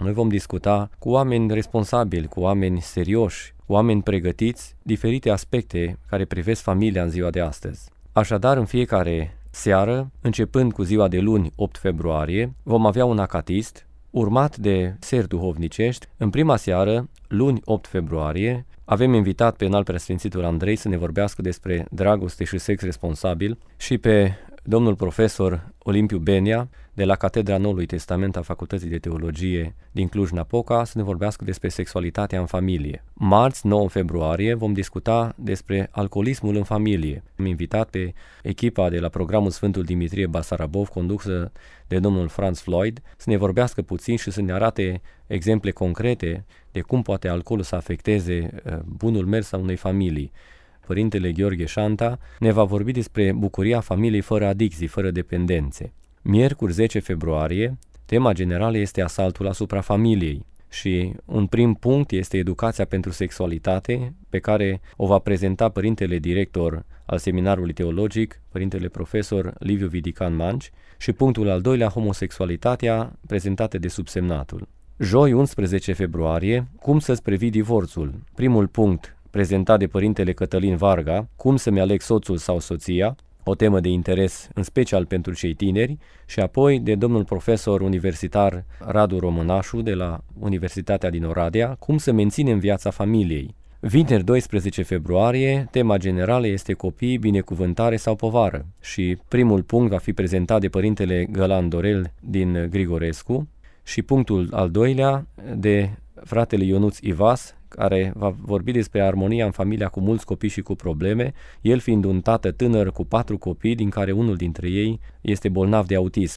Noi vom discuta cu oameni responsabili, cu oameni serioși, cu oameni pregătiți, diferite aspecte care privesc familia în ziua de astăzi. Așadar, în fiecare seară, începând cu ziua de luni 8 februarie, vom avea un acatist, urmat de seri duhovnicești. În prima seară, luni 8 februarie, avem invitat pe înalt preasfințitul Andrei să ne vorbească despre dragoste și sex responsabil și pe domnul profesor Olimpiu Benia, de la Catedra Noului Testament a Facultății de Teologie din Cluj-Napoca, să ne vorbească despre sexualitatea în familie. Marți, 9 februarie, vom discuta despre alcoolismul în familie. Am invitat pe echipa de la programul Sfântul Dimitrie Basarabov, condusă de domnul Franz Floyd, să ne vorbească puțin și să ne arate exemple concrete de cum poate alcoolul să afecteze bunul mers al unei familii. Părintele Gheorghe Șanta ne va vorbi despre bucuria familiei fără adicții, fără dependențe. Miercuri 10 februarie, tema generală este asaltul asupra familiei și un prim punct este educația pentru sexualitate, pe care o va prezenta părintele director al seminarului teologic, părintele profesor Liviu Vidican Manci, și punctul al doilea, homosexualitatea, prezentată de subsemnatul. Joi 11 februarie, cum să-ți previi divorțul. Primul punct prezentat de părintele Cătălin Varga, cum să-mi aleg soțul sau soția, o temă de interes în special pentru cei tineri, și apoi de domnul profesor universitar Radu Românașu de la Universitatea din Oradea, cum să menținem viața familiei. Vineri 12 februarie, tema generală este copii, binecuvântare sau povară și primul punct va fi prezentat de părintele Gălan Dorel din Grigorescu și punctul al doilea de fratele Ionuț Ivas, care va vorbi despre armonia în familia cu mulți copii și cu probleme, el fiind un tată tânăr cu 4 copii, din care unul dintre ei este bolnav de autism.